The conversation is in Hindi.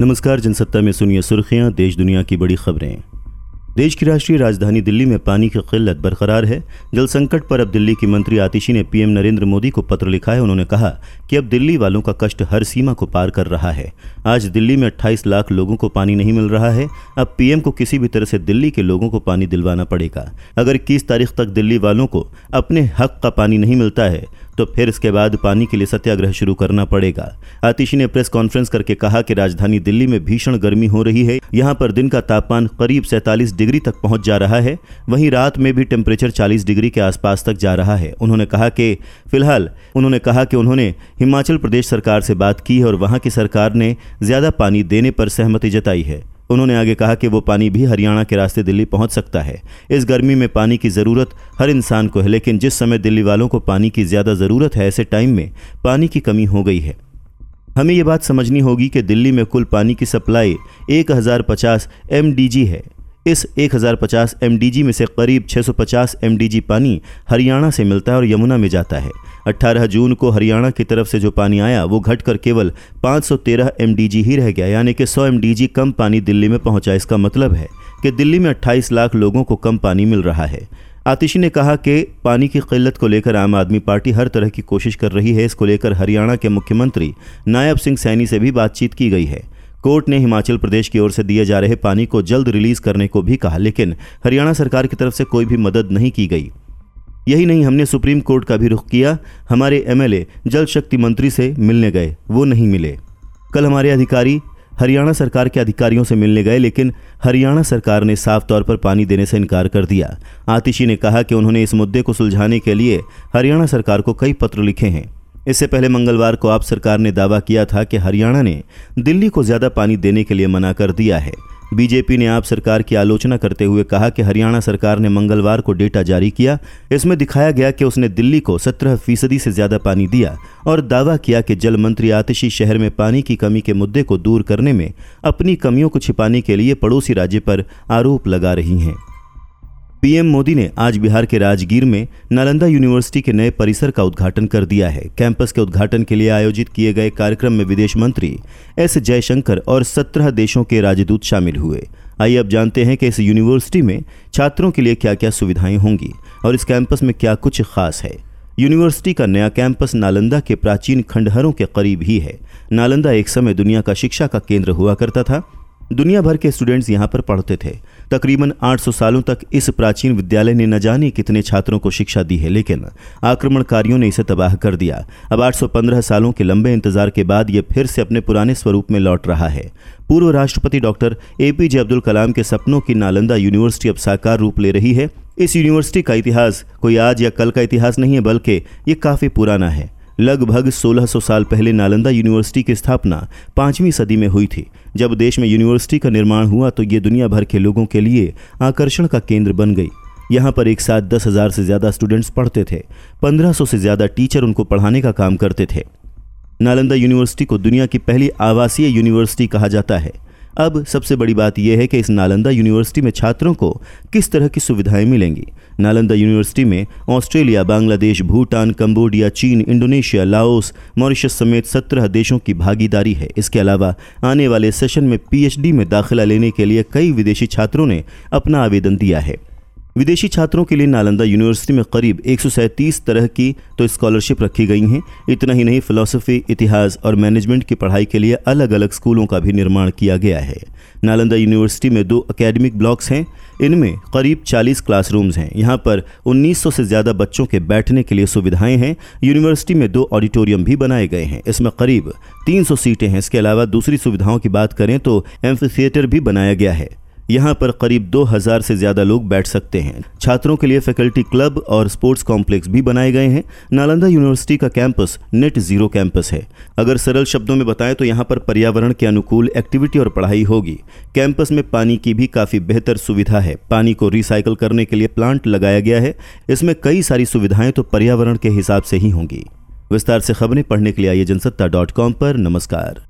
नमस्कार। जनसत्ता में सुनिए सुर्खियां, देश दुनिया की बड़ी खबरें। देश की राष्ट्रीय राजधानी दिल्ली में पानी की किल्लत बरकरार है। जल संकट पर अब दिल्ली की मंत्री आतिशी ने पीएम नरेंद्र मोदी को पत्र लिखा है। उन्होंने कहा कि अब दिल्ली वालों का कष्ट हर सीमा को पार कर रहा है। आज दिल्ली में 28 लाख लोगों को पानी नहीं मिल रहा है। अब पीएम को किसी भी तरह से दिल्ली के लोगों को पानी दिलवाना पड़ेगा। अगर 21 तारीख तक दिल्ली वालों को अपने हक का पानी नहीं मिलता है तो फिर इसके बाद पानी के लिए सत्याग्रह शुरू करना पड़ेगा। आतिशी ने प्रेस कॉन्फ्रेंस करके कहा कि राजधानी दिल्ली में भीषण गर्मी हो रही है। यहाँ पर दिन का तापमान करीब 47 डिग्री तक पहुंच जा रहा है। वहीं रात में भी टेम्परेचर 40 डिग्री के आसपास तक जा रहा है। उन्होंने कहा कि उन्होंने हिमाचल प्रदेश सरकार से बात की है और वहाँ की सरकार ने ज़्यादा पानी देने पर सहमति जताई है। उन्होंने आगे कहा कि वो पानी भी हरियाणा के रास्ते दिल्ली पहुंच सकता है। इस गर्मी में पानी की ज़रूरत हर इंसान को है, लेकिन जिस समय दिल्ली वालों को पानी की ज़्यादा ज़रूरत है, ऐसे टाइम में पानी की कमी हो गई है। हमें ये बात समझनी होगी कि दिल्ली में कुल पानी की सप्लाई 1050 MDG है। इस 1050 MDG में से करीब 650 MDG पानी हरियाणा से मिलता है और यमुना में जाता है। 18 जून को हरियाणा की तरफ से जो पानी आया वो घटकर केवल 513 MDG ही रह गया, यानी कि 100 MDG कम पानी दिल्ली में पहुंचा। इसका मतलब है कि दिल्ली में 28 लाख लोगों को कम पानी मिल रहा है। आतिशी ने कहा कि पानी की किल्लत को लेकर आम आदमी पार्टी हर तरह की कोशिश कर रही है। इसको लेकर हरियाणा के मुख्यमंत्री नायब सिंह सैनी से भी बातचीत की गई है। कोर्ट ने हिमाचल प्रदेश की ओर से दिए जा रहे पानी को जल्द रिलीज करने को भी कहा, लेकिन हरियाणा सरकार की तरफ से कोई भी मदद नहीं की गई। यही नहीं, हमने सुप्रीम कोर्ट का भी रुख किया। हमारे MLA जल शक्ति मंत्री से मिलने गए, वो नहीं मिले। कल हमारे अधिकारी हरियाणा सरकार के अधिकारियों से मिलने गए, लेकिन हरियाणा सरकार ने साफ तौर पर पानी देने से इनकार कर दिया। आतिशी ने कहा कि उन्होंने इस मुद्दे को सुलझाने के लिए हरियाणा सरकार को कई पत्र लिखे हैं। इससे पहले मंगलवार को आप सरकार ने दावा किया था कि हरियाणा ने दिल्ली को ज़्यादा पानी देने के लिए मना कर दिया है। बीजेपी ने आप सरकार की आलोचना करते हुए कहा कि हरियाणा सरकार ने मंगलवार को डेटा जारी किया। इसमें दिखाया गया कि उसने दिल्ली को 17% से ज़्यादा पानी दिया और दावा किया कि जल मंत्री आतिशी शहर में पानी की कमी के मुद्दे को दूर करने में अपनी कमियों को छिपाने के लिए पड़ोसी राज्य पर आरोप लगा रही हैं। पीएम मोदी ने आज बिहार के राजगीर में नालंदा यूनिवर्सिटी के नए परिसर का उद्घाटन कर दिया है। कैंपस के उद्घाटन के लिए आयोजित किए गए कार्यक्रम में विदेश मंत्री S जयशंकर और 17 देशों के राजदूत शामिल हुए। आइए अब जानते हैं कि इस यूनिवर्सिटी में छात्रों के लिए क्या क्या सुविधाएं होंगी और इस कैंपस में क्या कुछ खास है। यूनिवर्सिटी का नया कैंपस नालंदा के प्राचीन खंडहरों के करीब ही है। नालंदा एक समय दुनिया का शिक्षा का केंद्र हुआ करता था। दुनिया भर के स्टूडेंट्स यहाँ पर पढ़ते थे। तकरीबन 800 सालों तक इस प्राचीन विद्यालय ने न जाने कितने छात्रों को शिक्षा दी है, लेकिन आक्रमणकारियों ने इसे तबाह कर दिया। अब 815 सालों के लंबे इंतजार के बाद ये फिर से अपने पुराने स्वरूप में लौट रहा है। पूर्व राष्ट्रपति डॉक्टर APJ अब्दुल कलाम के सपनों की नालंदा यूनिवर्सिटी अब साकार रूप ले रही है। इस यूनिवर्सिटी का इतिहास कोई आज या कल का इतिहास नहीं है, बल्कि ये काफ़ी पुराना है। लगभग 1600 साल पहले नालंदा यूनिवर्सिटी की स्थापना 5वीं सदी में हुई थी। जब देश में यूनिवर्सिटी का निर्माण हुआ तो ये दुनिया भर के लोगों के लिए आकर्षण का केंद्र बन गई। यहाँ पर एक साथ 10,000 से ज़्यादा स्टूडेंट्स पढ़ते थे। 1500 से ज़्यादा टीचर उनको पढ़ाने का काम करते थे। नालंदा यूनिवर्सिटी को दुनिया की पहली आवासीय यूनिवर्सिटी कहा जाता है। अब सबसे बड़ी बात यह है कि इस नालंदा यूनिवर्सिटी में छात्रों को किस तरह की सुविधाएं मिलेंगी। नालंदा यूनिवर्सिटी में ऑस्ट्रेलिया, बांग्लादेश, भूटान, कंबोडिया, चीन, इंडोनेशिया, लाओस, मॉरिशस समेत 17 देशों की भागीदारी है। इसके अलावा आने वाले सेशन में PhD में दाखिला लेने के लिए कई विदेशी छात्रों ने अपना आवेदन दिया है। विदेशी छात्रों के लिए नालंदा यूनिवर्सिटी में करीब 137 तरह की तो स्कॉलरशिप रखी गई हैं। इतना ही नहीं, फिलॉसफी, इतिहास और मैनेजमेंट की पढ़ाई के लिए अलग अलग स्कूलों का भी निर्माण किया गया है। नालंदा यूनिवर्सिटी में 2 एकेडमिक ब्लॉक्स हैं। इनमें करीब 40 क्लासरूम्स हैं। यहाँ पर 1900 से ज़्यादा बच्चों के बैठने के लिए सुविधाएं हैं। यूनिवर्सिटी में 2 ऑडिटोरियम भी बनाए गए हैं। इसमें करीब 300 सीटें हैं। इसके अलावा दूसरी सुविधाओं की बात करें तो एम्फी थिएटर भी बनाया गया है। यहाँ पर करीब 2000 से ज़्यादा लोग बैठ सकते हैं। छात्रों के लिए फैकल्टी क्लब और स्पोर्ट्स कॉम्प्लेक्स भी बनाए गए हैं। नालंदा यूनिवर्सिटी का कैंपस नेट ज़ीरो कैंपस है। अगर सरल शब्दों में बताएं तो यहाँ पर पर्यावरण के अनुकूल एक्टिविटी और पढ़ाई होगी। कैंपस में पानी की भी काफ़ी बेहतर सुविधा है। पानी को रिसाइकल करने के लिए प्लांट लगाया गया है। इसमें कई सारी सुविधाएं तो पर्यावरण के हिसाब से ही होंगी। विस्तार से खबरें पढ़ने के लिए आइए जनसत्ता.com पर। नमस्कार।